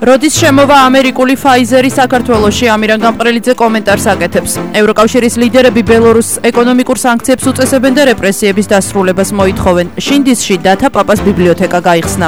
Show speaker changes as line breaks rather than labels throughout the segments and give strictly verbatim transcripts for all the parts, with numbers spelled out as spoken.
როდის შემოვა ამერიკული Pfizer-ი საქართველოში, ამირან გამყრელიძე კომენტარს აკეთებს. ევროკავშირის ლიდერები ბელორუსს ეკონომიკურ სანქციებს უწესებენ და რეპრესიების დასრულებას მოითხოვენ. შინდისში დათა პაპას ბიბლიოთეკა გაიხსნა.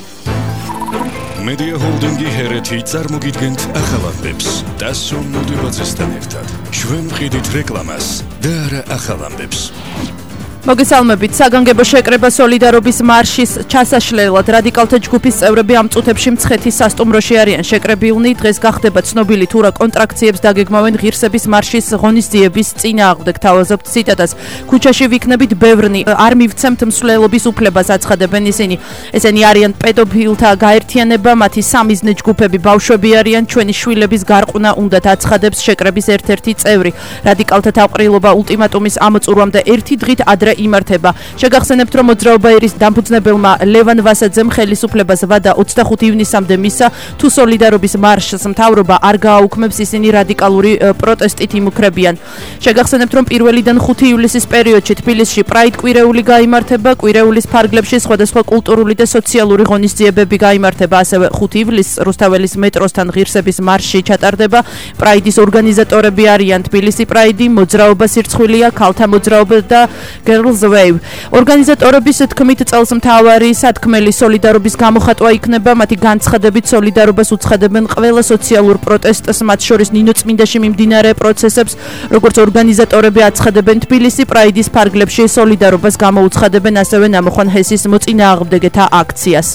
Media Holding-ი ჰერეთი წარმოგიდგენთ ახალ ამბებს. დასვენ მოდიბაძესთან ერთად. ჩვენ ვყიდით რეკლამას და არა ახალ ამბებს.
მოგესალმებით. საგანგებო შეკრება სოლიდარობის მარშის ჩასაშლელად რადიკალთა ჯგუფის წევრები ამ წუთებში მცხეთის სასტუმროში არიან შეკრებილნი. დღეს გახდება ცნობილი თუ რა კონტრაქციებს დაგეგმავენ ღირსების მარშის ღონისძიების წინააღმდეგ. თავაზობთ ციტატას. ქუჩაში ვიქნებით ბევრნი, არ მივცემთ მსვლელობის უფლებას, აცხადებენ ისინი. ესენი არიან პედოფილთა გაერთიანება, მათი სამიზნე ჯგუფები ბავშვები არიან, ჩვენი შვილების გარყვნა უნდათ, აცხადებს შეკრების ერთ-ერთი წევრი. რადიკალთა თავყრილობა ულტიმატუმის ამოწურვამდე ერთი დღით ადრე იმართება. შეგახსენებთ, რომ მოძრაობა ერის დამფუძნებელმა ლევან ვასაძემ ხელისუფლებას ვადა ოცდახუთი ივნისამდე მისცა, თუ სოლიდარობის მარშს მთავრობა არ გააუქმებს, ისინი რადიკალური პროტესტით იმუქრებიან. შეგახსენებთ, რომ პირველიდან ხუთი ივლისის პერიოდში თბილისში პრაიდ კვირეული გაიმართება, კვირეულის ფარგლებში სხვადასხვა კულტურული და სოციალური ღონისძიებები გაიმართება, ასევე ხუთი ივლისს რუსთაველის მეტროსთან ღირსების მარში ჩატარდება. პრაიდის ორგანიზატორები არიან თბილისი პრაიდი, მოძრაობა სირცხვილია, ქალთა მოძრაობა და Wave. ორგანიზატორების თქმით, წელს მთავარი სათქმელი სოლიდარობის გამოხატვა იქნება, მათი განცხადებით სოლიდარობას უცხადებენ ყველა სოციალურ პროტესტს, მათ შორის ნინო წმინდაში მიმდინარე პროცესებს, როგორც ორგანიზატორები აცხადებენ თბილისი პრაიდის ფარგლებში სოლიდარობას გამოუცხადებენ, ასევე ნამოხვან ჰესის მოწინააღმდეგეთა აქციას.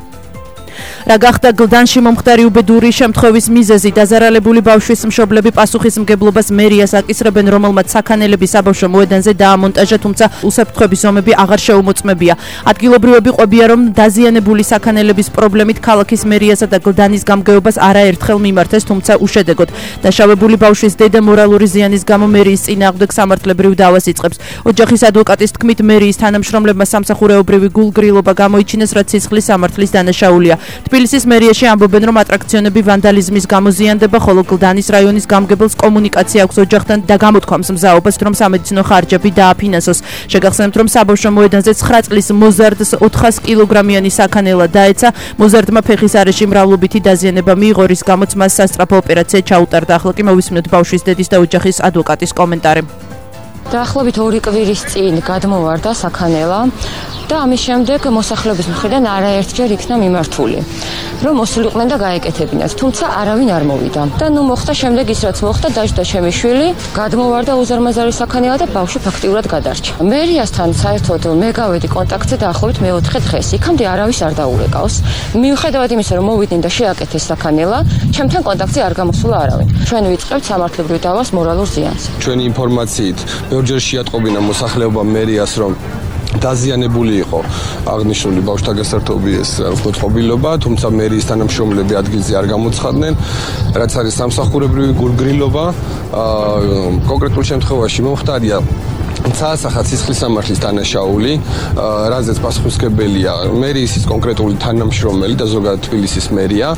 რა გახდა გლდანში მომხდარი უბედური შემთხვევის მიზეზი? დაზარალებული ბავშვის მშობლები პასუხისმგებლობას მერიას აკისრებენ, რომელმაც საქანელები საბავშვო მოედანზე დაამონტაჟა, თუმცა უსაფრთხოების ზომები აღარ შეუმოწმებია. ადგილობრივები ყვებიან, რომ დაზიანებული საქანელების პრობლემით ქალაქის მერიასა და გლდანის გამგეობას არაერთხელ მიმართეს, თუმცა უშედეგოდ. დაშავებული ბავშვის დედა მორალური ზიანის გამო მერიის წინააღმდეგ სამართლებრივ დავას იწყებს. ოჯახის ადვოკატის თქმით, მერიის თანამშრომლებმა სამსახურეობრივი გულგრილობა გამოიჩინეს, რაც სისხლის სამართლის დანაშაულია. თბილისის მერიაში ამბობენ, რომ ატრაქციონები ვანდალიზმის გამო ზიანდება, ხოლო გლდანის რაიონის გამგებელს კომუნიკაცია აქვს ოჯახთან და გამოთქვამს მზაობას, რომ სამედიცინო ხარჯები დააფინანსოს. შეგახსენებთ, რომ საბავშვო მოედანზე ცხრა წლის მოზარდს ოთხასი კილოგრამიანი საქანელა დაეცა. მოზარდმა ფეხის არეში მრავლობითი დაზიანება მიიღო, რის გამოც მას სასწრაფო ოპერაცია ჩაუტარდა. ახლა კი მოვისმინოთ ბავშვის დედის და ოჯახის ადვოკატის კომენტარი.
დაახლოებით ორი კვირის წინ გადმოვარდა საქანელა და ამის შემდეგ მოსახლეობის მხრიდან არაერთჯერ იქნა მიმართული, რომ მოსულიყვნენ და გაეკეთებინათ, თუმცა არავინ არ მოვიდა. და ნუ მოხდა შემდეგ ის, რაც მოხდა, დაждდა ჩემი შვილი, გადმოვარდა უზარმაზარი საქანელა და ბავშვი ფაქტიურად გადარჩა. მერიასთან საერთოდ მე გავედი კონტაქტზე დაახლოებით მეოთხე დღეს. იქამდე არავის არ დაურეკავს. მიუხედავად იმისა, რომ მოვიდნენ და შეაკეთეს საქანელა, ჩემთან კონტაქტზე არ გამოსულა არავინ. ჩვენ ვიწყებთ სამართლებრივ დავას მორალურ ზიანს.
ჩვენი ინფორმაციით ბევრჯერ შეატყობინა მოსახლეობა მერიას, რომ დაზიანებული იყო აღნიშნული ბავშვთა გასართობების მოწყობილობა, თუმცა მერიის თანამშრომლები ადგილზე არ გამოცხადდნენ, რაც არის სამსახურებრივი გულგრილობა. კონკრეტულ შემთხვევაში მომხდარია საასახად სისხლის სამართლის დანაშაული, რაზეც პასუხისმგებელია მერიის კონკრეტული თანამშრომელი და ზოგადად თბილისის მერია.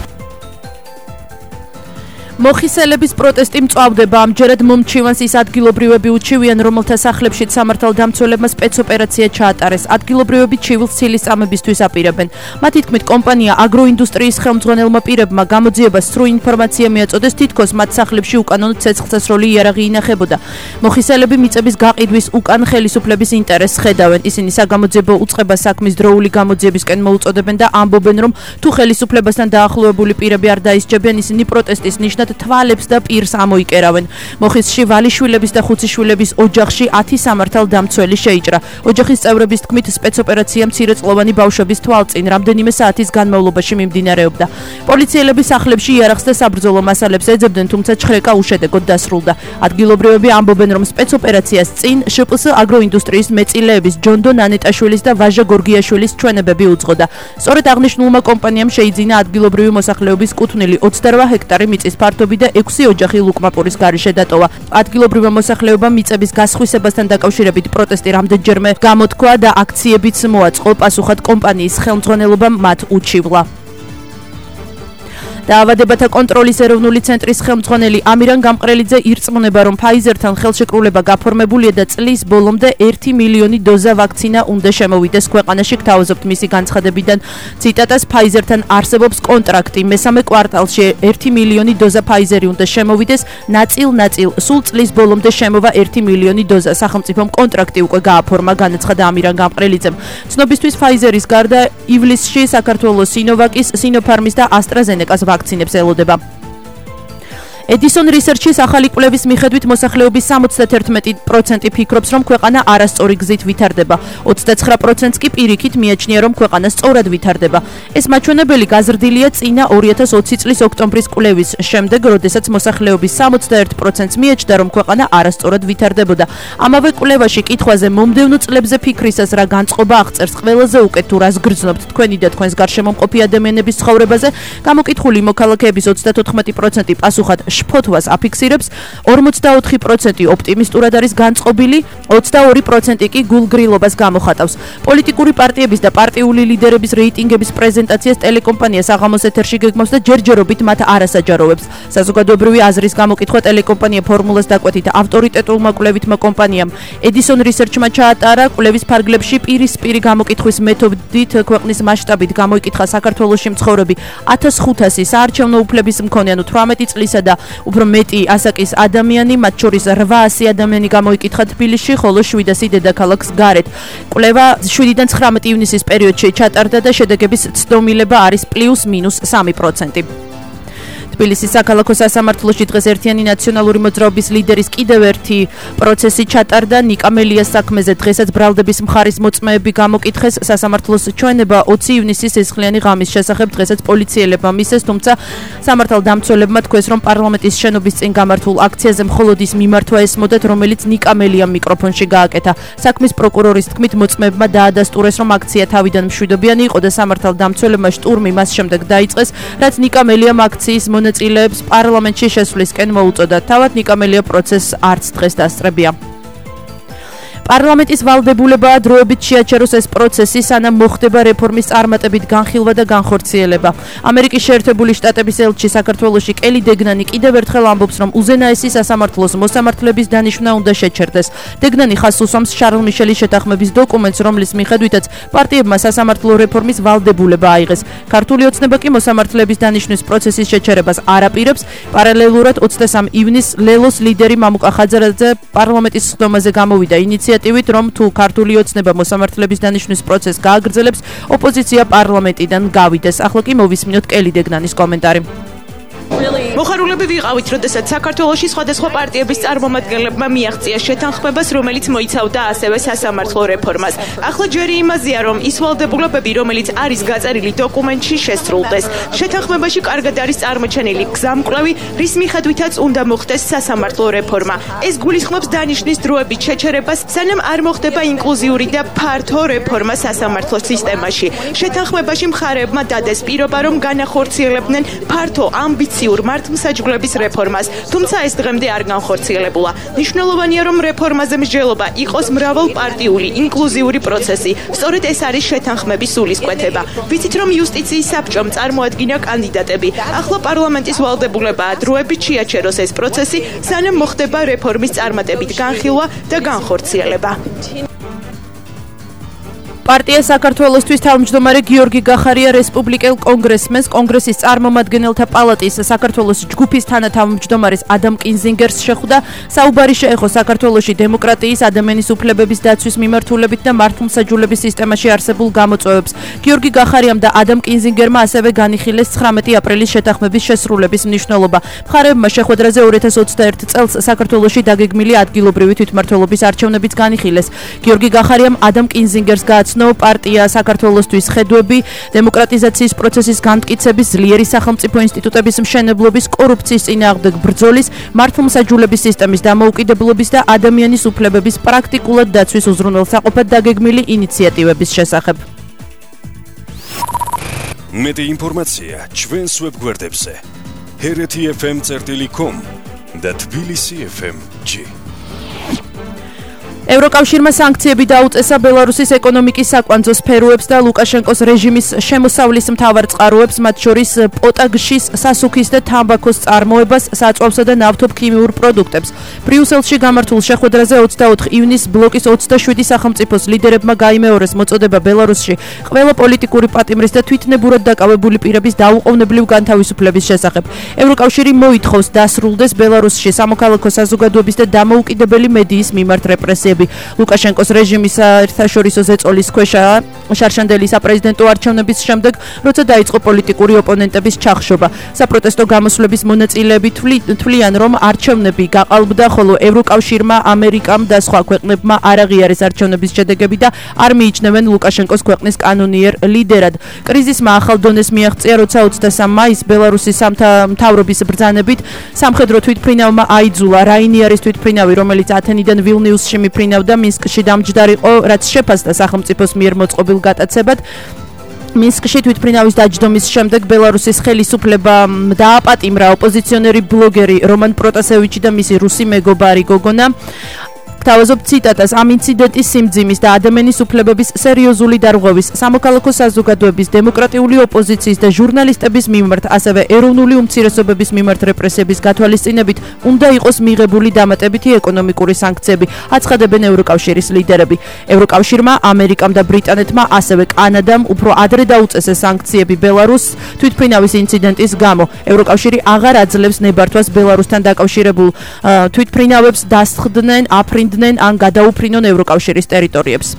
მოხისელების პროტესტი მწვავდება. ამჯერად მომჩივანს ის ადგილობრივები უჩივიან, რომელთა სახლებშიც სამართალდამცველებმა სპეცოპერაცია ჩაატარეს. ადგილობრივები ჩივილს ცილისწამებისთვის აპირებენ. მათი თქმით, კომპანია აგროინდუსტრიის ხელმძღვანელმა პირებმა გამოძიებას სრულ ინფორმაცია მიაწოდეს, თითქოს მათ სახლებში უკანონო ცეცხლსასროლი იარაღი ინახებოდა. მოხისელები მიწების გაყიდვის უკან ხელისუფლების ინტერესს ხედავენ. ისინი საგამოძიებო უწყებას საქმის დროული გამოძიებისკენ მოუწოდებენ და ამბობენ, რომ თუ ხელისუფლებასთან დაახლოებული პირები არ დაისჯებიან, ისინი პროტესტის ნიშნად თვალებს და პირს ამოიკერავენ. მოხისში ვალიშვილების და ხუციშვილების ოჯახში ათი სამართალდამცველი შეიჭრა. ოჯახის წევრების თქმით, სპეცოპერაცია მცირეწლოვანი ბავშვების თვალწინ რამდენიმე საათის განმავლობაში მიმდინარეობდა. პოლიციელები სახლებში იარაღს და საბრძოლო მასალებს ეძებდნენ, თუმცა ჩხრეკა უშედეგოდ დასრულდა. ადგილობრივები ამბობენ, რომ სპეცოპერაციას წინ შპს აგროინდუსტრიის მეწილეების ჯონდო ნანეტაშვილის და ვაჟა გორგიაშვილის ჩვენებები უძღოდა. სწორედ აღნიშნულმა კომპანიამ შეიძინა ადგილობრივი მოსახლეობის კუთვნილი ოცდარვა ჰექტარი მიწის ფართობი და ექვსი ოჯახი ლუკმაპურის გარეშე დატოვა. ადგილობრივმა მოსახლეობამ მიწების გასხვისებასთან დაკავშირებით პროტესტი რამდენჯერმე გამოთქვა და აქციებიც მოაწყო. პასუხად კომპანიის ხელმძღვანელობამ მათ უჩივლა. დაავადებათა კონტროლის ეროვნული ცენტრის ხელმძღვანელი ამირან გამყრელიძე ირწმუნება, რომ Pfizer-თან ხელშეკრულება გაფორმებულია და წლის ბოლომდე ერთი მილიონი დოზა ვაქცინა უნდა შემოვიდეს ქვეყანაში. გთავაზობთ მისი განცხადებიდან ციტატას, Pfizer-თან არსებობს კონტრაქტი, მესამე კვარტალში ერთი მილიონი დოზა Pfizer-ი უნდა შემოვიდეს, ნაწილ-ნაწილ, სულ წლის ბოლომდე შემოვა ერთი მილიონი დოზა. სახელმწიფომ კონტრაქტი უკვე გააფორმა, განაცხადა ამირან გამყრელიძემ. ცნობისთვის Pfizer-ის გარდა ივლისში საქართველოს Sinovac-ის, Sinopharm-ის და AstraZeneca-ს ვაქცინებს ელოდება. Edison Research-ის ახალი კვლევის მიხედვით მოსახლეობის სამოცდაერთი პროცენტი ფიქრობს, რომ ქვეყანა არასწორი გზით ვითარდება. ოცდაცხრა პროცენტს კი პირიქით მიაჩნია, რომ ქვეყანა სწორად ვითარდება. ეს მაჩვენებელი გაზრდილია წინა ორი ათას ოცი წლის ოქტომბრის კვლევის შემდეგ, როდესაც მოსახლეობის სამოცდაერთ პროცენტს მიაჩნდა, რომ ქვეყანა არასწორად ვითარდებოდა. ამავე კვლევაში კითხვაზე მომდევნო წლებზე ფიქრისას რა განწყობა აღწერს ყველაზე უკეთ თუ რას გრძნობთ თქვენი და თქვენს გარშემო მყოფი ადამიანების ცხოვრებაზე, გამოკითხული მოქალაქეების ოცდათოთხმეტი პროცენტი პასუხად შფოთვას აფიქსირებს, ორმოცდაოთხი პროცენტი ოპტიმისტურად არის განწყობილი, ოცდაორი პროცენტი კი გულგრილობას გამოხატავს. პოლიტიკური პარტიების და პარტიული ლიდერების რეიტინგების პრეზენტაციას ტელეკომპანია საღამოს ეთერში გეგმავს და ჯერჯერობით მათ არასაჯაროვებს. საზოგადოებრივი აზრის გამოკითხვა ტელეკომპანია ფორმულას დაკვეთით ავტორიტეტულმა კვლევითმა კომპანიამ Edison Research-მა ჩაატარა. კვლევის ფარგლებში პირისპირი გამოკითხვის მეთოდით ქვეყნის მასშტაბით გამოიკითხა საქართველოში მცხოვრები ათას ხუთასი საარჩევნო უფლების მქონე, ანუ თვრამეტი წლისა და უფრო მეტი ასაკის ადამიანი, მათ შორის რვაასი ადამიანი გამოიკითხა თბილისში, ხოლო შვიდასი დედაქალაქს გარეთ. კვლევა შვიდიდან ცხრამეტი ივნისის პერიოდში ჩატარდა და შედეგების ცდომილება არის პლუს მინუს სამი პროცენტი. თბილისის საქალაქო სასამართლოში დღეს ერთიანი ნაციონალური მოძრაობის ლიდერის კიდევ ერთი პროცესი ჩატარდა. ნიკა მელიას საქმეზე დღესაც ბრალდების მხარის მოწმეები გამოკითხეს. სასამართლოს ჩვენება ოცი ივნისის სისხლიანი ღამის შესახებ დღესაც პოლიციელებმა მისცეს, თუმცა სამართალდამცველებმა თქვეს, რომ პარლამენტის შენობის წინ გამართულ აქციაზე მხოლოდ ის მიმართვა ესმოდათ, რომელიც ნიკა მელიამ მიკროფონში გააკეთა. საქმის პროკურორის თქმით, მოწმეებმა დაადასტურეს, რომ აქცია თავიდან მშვიდობიანი იყო და სამართალდამცველებმა შტურმი მას შემდეგ დაიწყეს, რაც ნიკა მელიამ აქციის მონაწილეებს პარლამენტში შესვლისკენ მოუწოდა. თავად ნიკა მელია პროცესს არც დღეს დასწრებია. პარლამენტის ვალდებულებაა დროებით შეაჩეროს ეს პროცესი, სანამ მოხდება რეფორმის წარმატებით განხილვა და განხორციელება. ამერიკის შეერთებული შტატების ელჩი საქართველოში კელი დეგნანი კიდევ ერთხელ ამბობს, რომ უზენაესი სასამართლოს მოსამართლების დანიშვნა უნდა შეჩერდეს. დეგნანი ხაზს უსვამს შარლ მიშელის შეთანხმების დოკუმენტს, რომლის მიხედვითაც პარტიებმა სასამართლო რეფორმის ვალდებულება აიღეს. ქართული ოცნება კი მოსამართლების დანიშვნის პროცესის შეჩერებას არ აპირებს. პარალელურად ოცდასამი ივნისს ლელოს ლიდერი მამუკა ხაძარაძე პარლამენტის სხდომაზე გამოვიდა ინიციატივით, რომ თუ ქართული ოცნება მოსამართლების დანიშვნის პროცესს გააგრძელებს, ოპოზიცია პარლამენტიდან გავიდეს. ახლა კი მოვისმინოთ კელი დეგნანის კომენტარი.
მოხარულები ვიყავით, როდესაც საქართველოში სხვადასხვა პარტიების წარმომადგენლებმა მიაღწია შეთანხმებას, რომელიც მოიცავდა ასევე სასამართლო რეფორმას. ახლა ჯერი იმაზეა, რომ ის ვალდებულებები, რომელიც არის გაწერილი დოკუმენტში, შესრულდეს. შეთანხმებაში კარგად არის წარმოჩენილი გზამკვლევი, რის მიხედვითაც უნდა მოხდეს სასამართლო რეფორმა. ეს გულისხმობს დანიშნის დროებით შეჩერებას, სანამ არ მოხდება ინკლუზიური და ფართო რეფორმა სასამართლო სისტემაში. შეთანხმებაში მხარეებმა დადეს პირობა, რომ განახორციელებდნენ ფართო ამბიციურ მართლმსაჯულების რეფორმას, თუმცა ეს დღემდე არ განხორციელებულა. მნიშვნელოვანია, რომ რეფორმაზე მსჯელობა იყოს მრავალპარტიული, ინკლუზიური პროცესი. სწორედ ეს არის შეთანხმების სულისკვეთება. ვიცით, რომ იუსტიციის საბჭომ წარმოადგინა კანდიდატები. ახლა პარლამენტის ვალდებულებაა დროებით შეაჩეროს ეს პროცესი, სანამ მოხდება რეფორმის წარმატებით განხილვა და განხორციელება.
პარტია საქართველოსთვის თავმჯდომარე გიორგი გახარია რესპუბლიკელ კონგრესმენს, კონგრესის წარმომადგენელთა პალატის საქართველოს ჯგუფის თანათავმჯდომარეს ადამ კინზინგერს შეხვდა. საუბარი შეეხო საქართველოში დემოკრატიის, ადამიანის უფლებების დაცვის მიმართულებით და მართლმსაჯულების სისტემაში არსებულ გამოწვევებს. გიორგი გახარიამ და ადამ კინზინგერმა ასევე განიხილეს ცხრამეტი აპრილის შეთანხმების შესრულების მნიშვნელობა. მხარეებმა შეხვედრაზე ორი ათას ოცდაერთ წელს საქართველოში დაგეგმილი ადგილობრივი თვითმმართველობის არჩევნებიც განიხილეს. გიორგი გახარიამ ადამ კინზინგერს გააცნო პარტია საქართველოსთვის ხედვები, დემოკრატიზაციის პროცესის განმტკიცების, ძლიერი სახელმწიფო ინსტიტუტების მშენებლობის, კორუფციის წინააღმდეგ ბრძოლის, მართლმსაჯულების სისტემის დამოუკიდებლობის და ადამიანის უფლებების პრაქტიკულად დაცვის უზრუნველსაყოფად დაგეგმილი ინიციატივების შესახებ.
მეტი ინფორმაცია ჩვენს ვებგვერდებზე ჰერეთი ეფ ემ წერტილი კომ და თბილისი ეფ ემ ჯი.
ევროკავშირმა სანქციები დაუწესა ბელარუსის ეკონომიკის საკვანძო სფეროებს და ლუკაშენკოს რეჟიმის შემოსავლის მთავარ წყაროებს, მათ შორის პოტაგშის, სასუქის და თამბაქოს წარმოებას, საწვავსა და ნავთობქიმიურ პროდუქტებს. ბრიუსელში გამართულ შეხვედრაზე ოცდაოთხ ივნის ბლოკის ოცდაშვიდი სახელმწიფოს ლიდერებმა გაიმეორეს მოწოდება ბელარუსში ყველა პოლიტიკური პატიმრის და თვითნებურად დაკავებული პირების დაუყოვნებლივ განთავისუფლების შესახებ. ევროკავშირი მოითხოვს დასრულდეს ბელარუსში სამოქალაქო საზოგადოების და დამოუკიდებელი მედიის მიმართ რეპრესიები. ლუკაშენკოს რეჟიმის საერთაშორისო ზეწოლის ქვეშა შარშანდელი საპრეზიდენტო არჩევნების შემდეგ, როცა დაიწყო პოლიტიკური ოპონენტების ჩახშობა. საპროტესტო გამოსვლების მონაწილეები თვლიან, რომ არჩევნები გაყალბდა, ხოლო ევროკავშირმა, ამერიკამ და სხვა ქვეყნებმა არ აღიარეს არჩევნების შედეგები და არ მიიჩნევენ ლუკაშენკოს ქვეყნის კანონიერ ლიდერად. კრიზისმა ახალ დონეს მიაღწია, როცა ოცდასამ მაისს ბელარუსის მთავრობის ბრძანებით სამხედრო თვითმფრინავმა აიძულა რაინიარის თვითმფრინავი, რომელიც ათენიდან ვილნიუსში მიფრინავდა, მინსკში დამჯდარიყო, რაც შეფასდა სახელმწიფოს მიერ მოწყობილ გატაცებად. მინსკში თვითმფრინავის დაჯდომის შემდეგ ბელარუსის ხელისუფლებამ დააპატიმრა ოპოზიციონერი ბლოგერი რომან პროტასევიჩი და მისი რუსი მეგობარი გოგონა. გთავაზობ ციტატას, ამ ინციდენტის სიმძიმის და ადამიანის უფლებების სერიოზული დარღვევის, სამოქალაქო საზოგადოების, დემოკრატიული ოპოზიციის და ჟურნალისტების მიმართ, ასევე ეროვნული უმცირესობების მიმართ რეპრესიების გათვალისწინებით უნდა იყოს მიღებული დამატებითი ეკონომიკური სანქციები, აცხადებენ ევროკავშირის ლიდერები. ევროკავშირმა, ამერიკამ და ბრიტანეთმა, ასევე კანადამ უფრო ადრე დაუწესეს სანქციები ბელარუსს თვითმფრინავის ინციდენტის გამო. ევროკავშირი აღარ აძლევს ნებართვას ბელარუსთან დაკავშირებულ თვითმფრინავებს დასხდნენ, აფრინდნენ ან გადაუფრინონ ევროკავშირის ტერიტორიებს.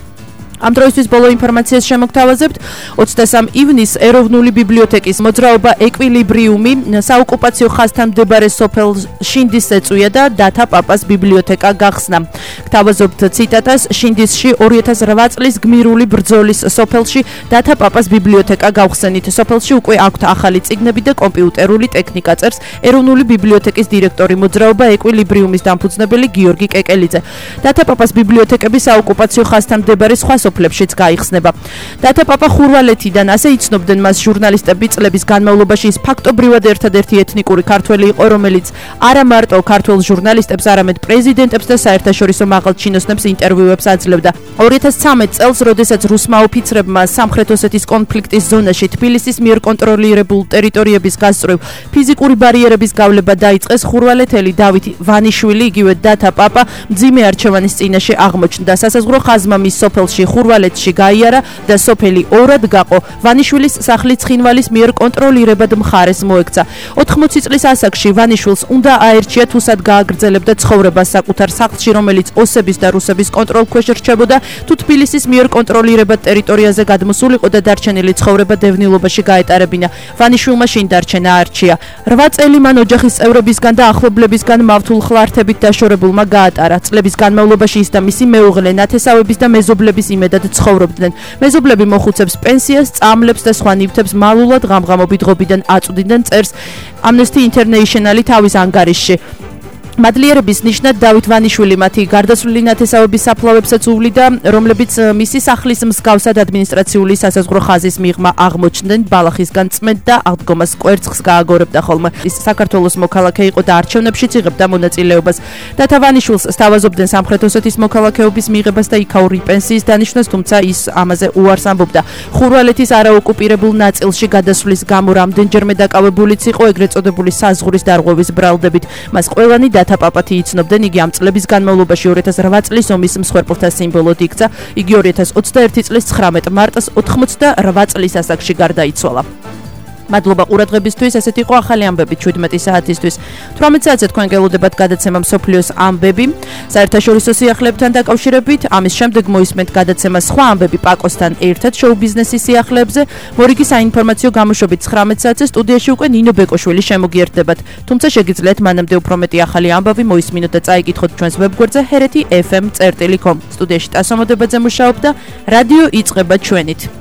ამ დროისთვის ბოლო ინფორმაციას შემოგთავაზებთ. ოცდასამ ივნისს ეროვნული ბიბლიოთეკის მოძრაობა ეკვილიბრიუმი საოკუპაციო ხაზთან მდებარე სოფელ შინდის ეწვია და დათა პაპას ბიბლიოთეკა გახსნა. გთავაზობთ ციტატას, შინდისში ორი ათას რვა წლის გმირული ბრძოლის სოფელში დათა პაპას ბიბლიოთეკა გავხსენით. სოფელში უკვე აქვთ ახალი წიგნები და კომპიუტერული ტექნიკა, წერს ეროვნული ბიბლიოთეკის დირექტორი, მოძრაობა ეკვილიბრიუმის დამფუძნებელი გიორგი კეკელიძე. დათა პაპას ბიბლიოთეკები საოკუპაციო ხაზთან მდებარე სხვა სოფლებშიც გაიხსნება. დათა პაპა ხურვალეთიდან, ასე იცნობდნენ მას ჟურნალისტები, წლების განმავლობაში ის ფაქტობრივად ერთადერთი ეთნიკური ქართველი იყო, რომელიც არა მარტო ქართველ ჟურნალისტებს, არამედ პრეზიდენტებს და საერთაშორისო მაღალ ჩინოსნებს ინტერვიუებს აძლევდა. ორი ათას ცხრამეტ წელს, როდესაც რუსმა ოფიცრებმა სამხრეთ ოსეთის კონფლიქტის ზონაში თბილისის მიერ კონტროლირებულ ტერიტორიების გასწვრივ ფიზიკური ბარიერების გავლება დაიწყეს, ხურვალეთელი დავით ვანიშვილი, იგივე დათა პაპა მძიმე არჩევანის წინაშე აღმოჩნდა. სასაზღვრო ხაზმა მის სოფელში ხურვალეთში გაიარა და სოფელი ორად გაყო. ვანიშვილის სახლი ცხინვალის მიერ კონტროლირებად მხარეს მოექცა. ოთხმოცი წლის ასაკში ვანიშვილს უნდა აერჩია თუსად გააგრძელებდა ცხოვრება საკუთარ სახლში, რომელიც ოსების და რუსების კონტროლქვეშ რჩებოდა, თუ თბილისის მიერ კონტროლირებად ტერიტორიაზე გადმოსულიყო და დარჩენილი ცხოვრება დევნილობაში გაეტარებინა. ვანიშვილმა შინ დარჩენა არჩია. რვა წელი მან ოჯახის წევრებისგან და ახლობლებისგან მავთულ ხლართებით დაშორებულმა გაატარა. წლების განმავლობაში ის და მისი მეუღლე ნათესავების და მეზობლების იმედად ცხოვრობდნენ. მეზობლები მოხუცებს პენსიას, წამლებს და სხვა ნივთებს მალულად ღამღამობით ღობიდან აწვდიდნენ, წერს Amnesty International თავის ანგარიშში. მადლიერების ნიშნად დავით ვანიშვილი მათი გარდაცვლილი ნათესავების საფლავებსაც უვლიდა, რომლებიც მისი სახლის მსგავსად ადმინისტრაციული სასაზღვრო ხაზის მიღმა აღმოჩნდნენ, ბალახისგან წმენდ და აღდგომას კვერცხს გააგორებდა ხოლმე. ის საქართველოს მოქალაქე იყო და არჩევნებშიც იღებდა მონაწილეობას. დათა ვანიშვილს სთავაზობდნენ სამხრეთ ოსეთის მოქალაქეობის მიღებას და იქაური პენსიის დანიშვნას, თუმცა ის ამაზე უარს ამბობდა. ხურვალეთის არაოკუპირებულ ნაწილში გადასვლის გამო რამდენჯერმე დაკავებულიც იყო ეგრეთ წოდებული საზღვრის დარღვევის ბრალდებით. მას ყველანი დათა პაპათი იცნობდნენ, იგი ამ წლების განმავლობაში ორი ათას რვა წლის ომის მსხვერპლთა სიმბოლოდ იქცა. იგი ორი ათას ოცდაერთი წლის ცხრამეტ მარტს ოცდაოთხ წლის ასაკში გარდაიცვალა. მადლობა ყურადღებისთვის, ესეთი იყო ახალი ამბები შვიდმეტი საათისთვის. თვრამეტ საათზე თქვენ გელოდებათ გადაცემა მსოფლიოს ამბები. საერთაშორისო სიახლეებთან დაკავშირებით, ამის შემდეგ მოისმენთ გადაცემა სხვა ამბები პაკოსთან ერთად შოუ-ბიზნესის სიახლეებზე. მორიგი საინფორმაციო გამოშვებით ცხრამეტ საათზე სტუდიაში უკვე ნინო ბეკოშვილი შემოგიერთდებათ. თუმცა შეგიძლიათ მანამდე უფრო მეტი ახალი ამბავი მოისმინოთ და წაიკითხოთ ჩვენს ვებგვერდზე ჰერეთი ეფ ემ წერტილი კომ. სტუდიაში ტასო მოდებაძე მუშაობდა, რადიო იწყება ჩვენით.